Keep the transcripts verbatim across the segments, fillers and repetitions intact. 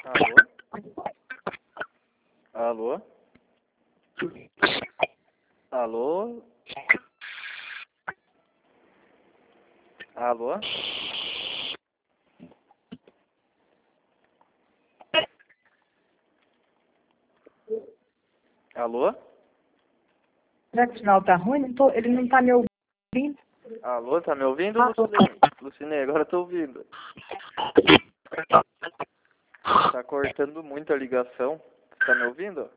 Alô? Alô? Alô? Alô? Alô? Será que o sinal tá ruim? Não tô, ele não tá me ouvindo. Alô, tá me ouvindo, Alô? Lucinei? Lucinei, agora eu tô ouvindo. Tá cortando muito a ligação. Você tá me ouvindo?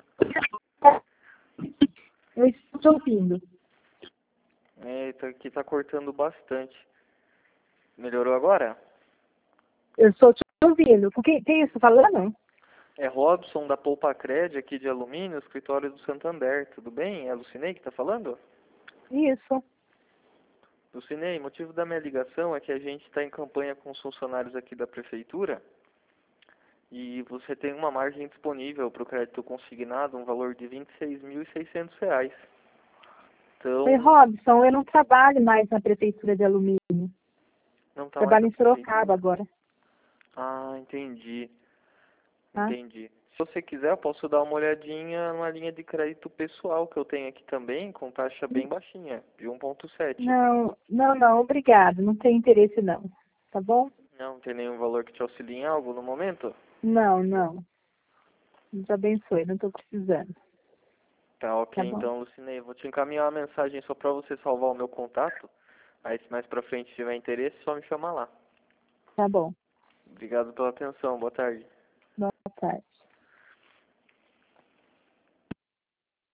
Eu estou te ouvindo. Eita, aqui tá cortando bastante. Melhorou agora? Eu estou te ouvindo. Com quem, quem é isso falando? É Robson da Poupa Cred, aqui de Alumínio, escritório do Santander. Tudo bem? É a Lucinei que tá falando? Isso. Lucinei, o motivo da minha ligação é que a gente está em campanha com os funcionários aqui da prefeitura e você tem uma margem disponível para o crédito consignado, um valor de vinte e seis mil e seiscentos reais. Então, Oi, Robson, eu não trabalho mais na prefeitura de Alumínio. não está mais Trabalho na em Sorocaba prefeitura? agora. Ah, entendi. Tá? Entendi. Se você quiser, eu posso dar uma olhadinha numa linha de crédito pessoal que eu tenho aqui também, com taxa bem baixinha, de um ponto sete. Não, não, não, obrigado. Não tem interesse não. Tá bom? Não tem nenhum valor que te auxilie em algo no momento? Não, não. Deus abençoe, não estou precisando. Tá ok, Tá bom? então, Lucinei, vou te encaminhar uma mensagem só para você salvar o meu contato. Aí, se mais pra frente tiver interesse, só me chama lá. Tá bom. Obrigado pela atenção, boa tarde. Boa tarde.